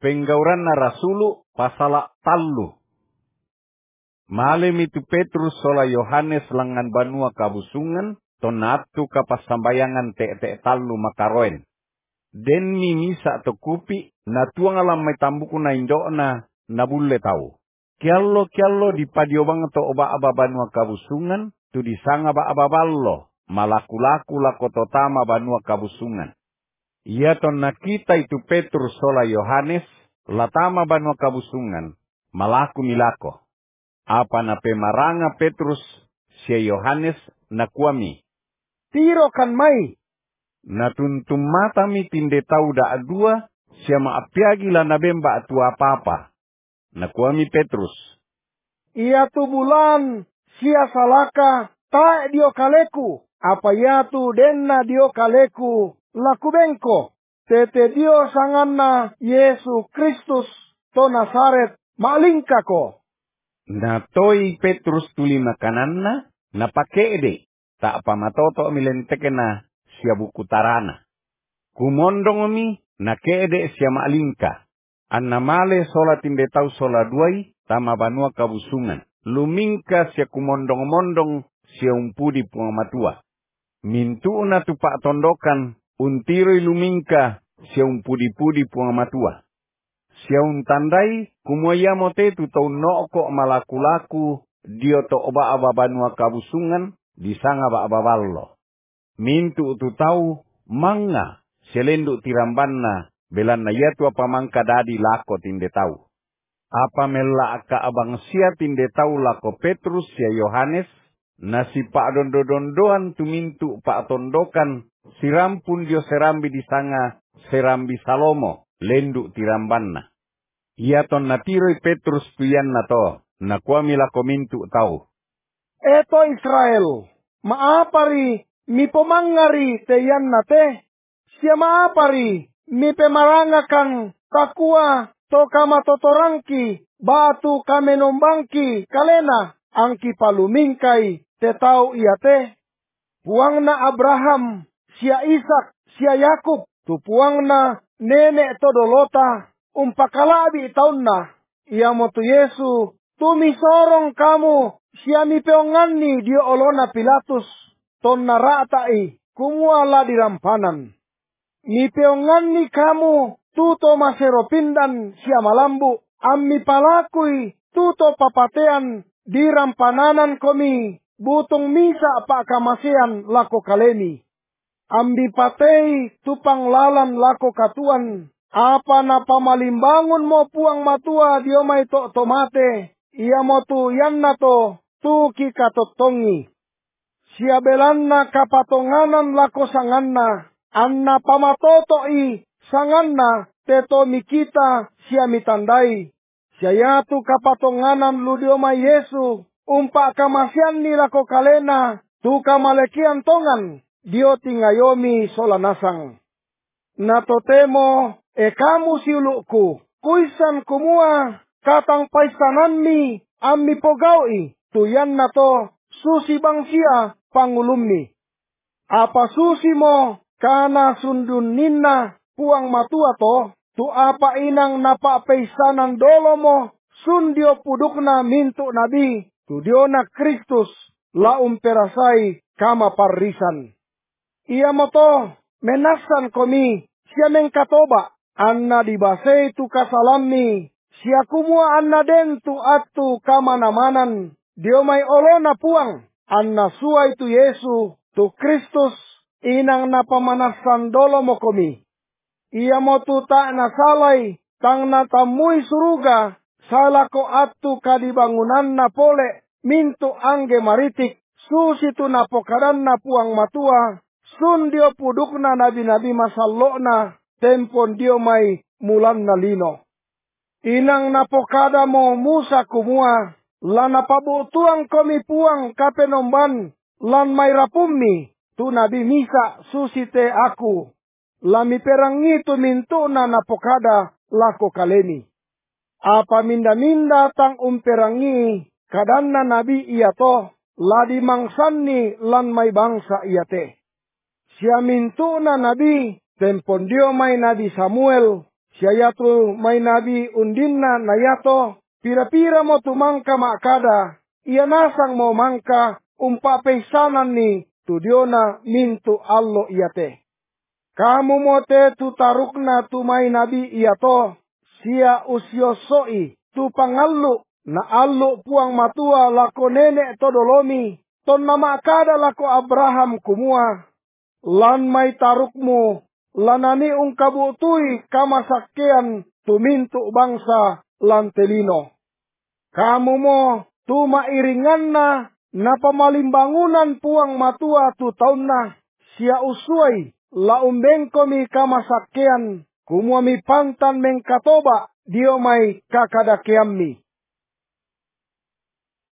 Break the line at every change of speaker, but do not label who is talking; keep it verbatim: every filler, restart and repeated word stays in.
Penggauran na rasulu pasala tallu. Malam itu Petrus sola Yohanes langan banua kabusungan, tonatu kapasambayangan te-te tallu makaroen. Den mi misa to kupi, na tuang alam may tambuku na indona, na bulle tau. Kiallo kiallo di padiobang to oba aba banua kabusungan, tu disanga ba aba ballo, malaku-laku lako totama banua kabusungan. Ia ton nakita itu Petrus sola Yohanes, latama banua kabusungan, malaku milako. Apa na pemaranga Petrus, si Yohanes na kuami.
Tiro kan mai.
Natuntum mata mi tinde tau da adua, siya maapiagi la nabemba atu apa-apa. Nakuami Petrus.
Ia tu bulan, siya salaka, tae dio kaleku. Apa ia tu denna dio kaleku, laku bengko. Tete dio sanganna Yesu Kristus, to Nasaret, malingka ko.
Natoi Petrus tuli makananna, napakede, tak pamatoto milentekena, siya buku tarana. Kumondong mi, nakede siya maalingka. Anna male sola tinde tau sola duai, tama banua kabusungan. Lumingka siya kumondong-mondong, siya umpudi pungamatua. Mintu na tupak tondokan, untiroi lumingka, siya umpudi-pudi pungamatua. Siya untandai, kumuaya mote tu tau nooko malaku-laku, dio to oba aba banua kabusungan, disanga ba aba ballo. Mintu tu tau, manga, selenduk tirambanna, belanna yatu apa mangka dadi lako tinde tau. Apa mela aka abang sia tinde tau lako Petrus ya Yohanes, nasi pak dondo-dondoan tu mintu pak tondokan, sirampun dio serambi disanga, serambi Salomo, lenduk tirambanna. Ia ton natiroi Petrus tuyan na to, nakuami lako mintu tau.
Eto Israel, maapari, mi pomangari te yan na te. Siya maapari, mi pemarangakan, takua, to kama totorangki, batu kamenombangki, kalena, angki palumingkay, te tau iya te. Puang na Abraham, siya Isak, siya Yakub, tu puang na nenek to dolota, umpakalabi taon na, iya mo tu Yesu, tumisorong kamu, siya mi peonganni dio olona Pilatus, ton naratai, kumuala dirampanan. Mi peonganni kamu, tuto maseropindan siya malambu, ammi palakui, tuto papatean, dirampananan komi, butong misa pa kamasean lako kalemi. Ambi patei tupang lalan lako katuan, apa na pamalimbangun mo puang matua dio may to tomate, iya mo tu yan na to, tu kikatotongi. Siya belan na kapatonganan lako sanganna, anna pamatotoi sanganna, teto mikita siya mitandai. Siya yatu kapatonganan ludio may Yesu, umpa kamasyan ni lako kalena, tu kamalekian tongan, dio tingayomi solanasang. Natotemo, e kamu siuluku, kuisan kumua, katang paisananmi, ammi pogawi, tuyan na to, susi bangsia, pangulummi. Apa susi mo, kana sundun ninna, puang matua to, tu apa inang napa paisanan dolo mo, sundio pudukna mintu nabi, tu dio na Kristus, la umperasai, kama parisan. Iya mo to, menasan komi, siya mengkatoba, anna dibasay tu kasalami, siya kumua anna den tu atu kamanamanan, dio may olona puang, anna suay tu Yesu, tu Kristus, inang napamanasan dolo mo komi. Iya mo tu ta nasalay, tang natamuy suruga, salako atu kadibangunan na pole, mintu angge maritik, susi tu napokadan na puang matua, sun dio puduk na nabi-nabi masallo na, tempon dio may mulan na lino. Inang napokada mo Musa kumua, lan napabutuang komi puang kapenomban, lan may rapummi, tu nabi Misa susite aku, lami perangi tu mintu na napokada lako kaleni. Apa minda-minda tang umperangi, kadanna nabi iya to, ladi mangsanni lan may bangsa iya te. Siya mintu na nabi, tempon dio may nabi Samuel, Siya tu may nabi undinna na yato, pira-pira mo tumangka makada, iya nasang mo mangka, umpapaysanan ni tudyo na mintu allo iyate. Kamu mo te tu taruk na tu may nabi iyato, siya usyosoi, tu pangallu, na allo puang matua lako nenek todolomi, ton na makada lako Abraham kumua, lan may tarukmu, lanani ung kabutui kamasakyan tumintu bangsa lan telino. Kamu mo tu mairingan na na pamalimbangunan puang matua tu taon na, siya usuay laumbeng komi kamasakyan, kumua mi pantan mengkatoba, dio may kakadakiammi.